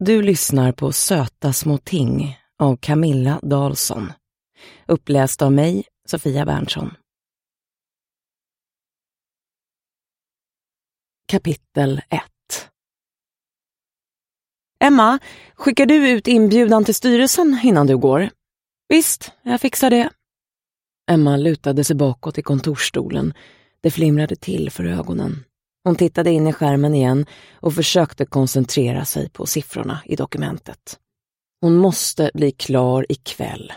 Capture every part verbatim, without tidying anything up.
Du lyssnar på Söta små ting av Camilla Dahlsson. Uppläst av mig, Sofia Berntsson. Kapitel ett. Emma, skickar du ut inbjudan till styrelsen innan du går? Visst, jag fixar det. Emma lutade sig bakåt i kontorsstolen. Det flimrade till för ögonen. Hon tittade in i skärmen igen och försökte koncentrera sig på siffrorna i dokumentet. Hon måste bli klar ikväll.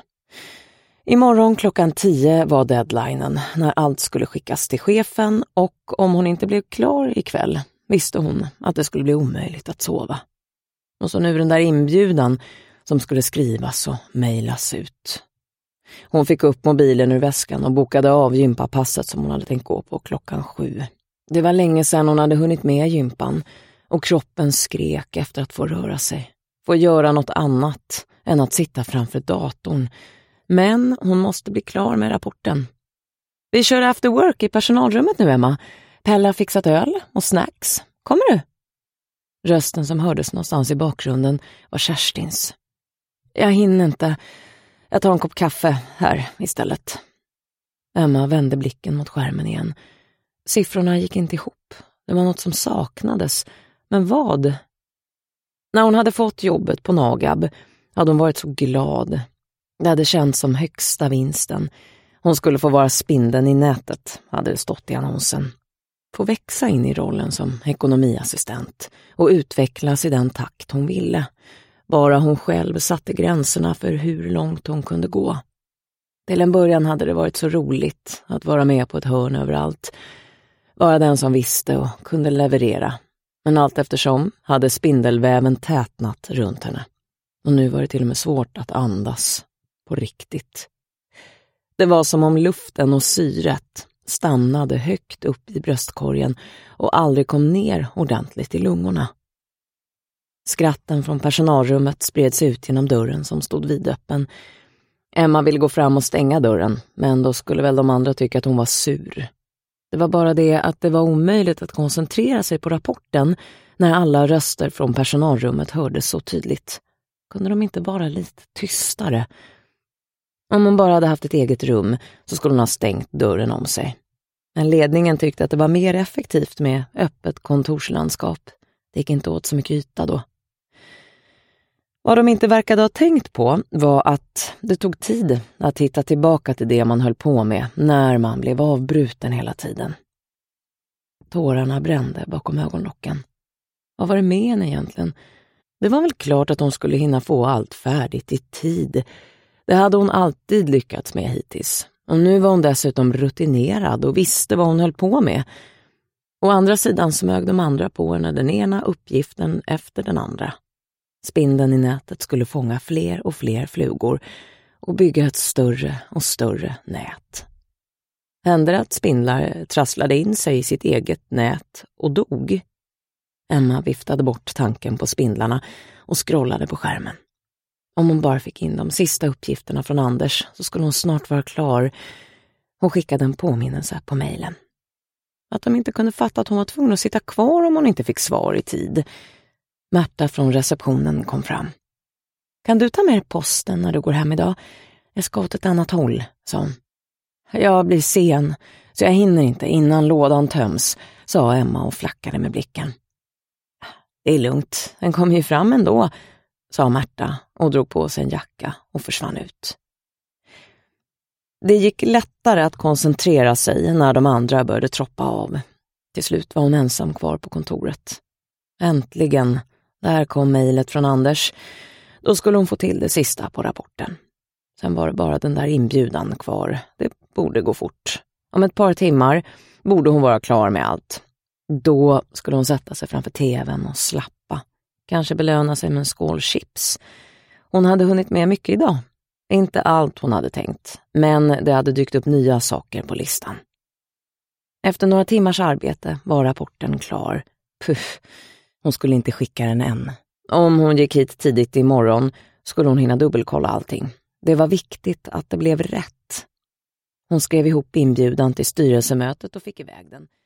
Imorgon klockan tio var deadlinen när allt skulle skickas till chefen, och om hon inte blev klar ikväll visste hon att det skulle bli omöjligt att sova. Och så nu den där inbjudan som skulle skrivas och mejlas ut. Hon fick upp mobilen ur väskan och bokade av gympapasset som hon hade tänkt gå på klockan sju. Det var länge sedan hon hade hunnit med gympan och kroppen skrek efter att få röra sig. Få göra något annat än att sitta framför datorn. Men hon måste bli klar med rapporten. Vi kör after work i personalrummet nu, Emma. Pella har fixat öl och snacks. Kommer du? Rösten som hördes någonstans i bakgrunden var Kerstins. Jag hinner inte. Jag tar en kopp kaffe här istället. Emma vände blicken mot skärmen igen. Siffrorna gick inte ihop. Det var något som saknades. Men vad? När hon hade fått jobbet på Nagab hade hon varit så glad. Det hade känts som högsta vinsten. Hon skulle få vara spindeln i nätet, hade det stått i annonsen. Få växa in i rollen som ekonomiassistent och utvecklas i den takt hon ville. Bara hon själv satte gränserna för hur långt hon kunde gå. Till en början hade det varit så roligt att vara med på ett hörn överallt. Vara den som visste och kunde leverera. Men allt eftersom hade spindelväven tätnat runt henne. Och nu var det till och med svårt att andas. På riktigt. Det var som om luften och syret stannade högt upp i bröstkorgen och aldrig kom ner ordentligt i lungorna. Skratten från personalrummet spreds ut genom dörren som stod vidöppen. Emma ville gå fram och stänga dörren, men då skulle väl de andra tycka att hon var sur. Det var bara det att det var omöjligt att koncentrera sig på rapporten när alla röster från personalrummet hördes så tydligt. Kunde de inte vara lite tystare? Om hon bara hade haft ett eget rum så skulle hon ha stängt dörren om sig. Men ledningen tyckte att det var mer effektivt med öppet kontorslandskap. Det gick inte åt så mycket yta då. Vad de inte verkade ha tänkt på var att det tog tid att hitta tillbaka till det man höll på med när man blev avbruten hela tiden. Tårarna brände bakom ögonlocken. Vad var det med henne egentligen? Det var väl klart att hon skulle hinna få allt färdigt i tid. Det hade hon alltid lyckats med hittills. Och nu var hon dessutom rutinerad och visste vad hon höll på med. Å andra sidan smög de andra på henne den ena uppgiften efter den andra. Spindeln i nätet skulle fånga fler och fler flugor och bygga ett större och större nät. Hände det att spindlar trasslade in sig i sitt eget nät och dog? Emma viftade bort tanken på spindlarna och scrollade på skärmen. Om hon bara fick in de sista uppgifterna från Anders så skulle hon snart vara klar. Hon skickade en påminnelse på mejlen. Att de inte kunde fatta att hon var tvungen att sitta kvar om hon inte fick svar i tid. Märta från receptionen kom fram. Kan du ta med posten när du går hem idag? Jag ska åt ett annat håll, sa hon. Jag blir sen, så jag hinner inte innan lådan töms, sa Emma och flackade med blicken. Det är lugnt, den kommer ju fram ändå, sa Märta och drog på sig en jacka och försvann ut. Det gick lättare att koncentrera sig när de andra började troppa av. Till slut var hon ensam kvar på kontoret. Äntligen, där kom mejlet från Anders. Då skulle hon få till det sista på rapporten. Sen var det bara den där inbjudan kvar. Det borde gå fort. Om ett par timmar borde hon vara klar med allt. Då skulle hon sätta sig framför tvn och slappa. Kanske belöna sig med en skål chips. Hon hade hunnit med mycket idag. Inte allt hon hade tänkt, men det hade dykt upp nya saker på listan. Efter några timmars arbete var rapporten klar. Puff, hon skulle inte skicka den än. Om hon gick hit tidigt imorgon skulle hon hinna dubbelkolla allting. Det var viktigt att det blev rätt. Hon skrev ihop inbjudan till styrelsemötet och fick iväg den.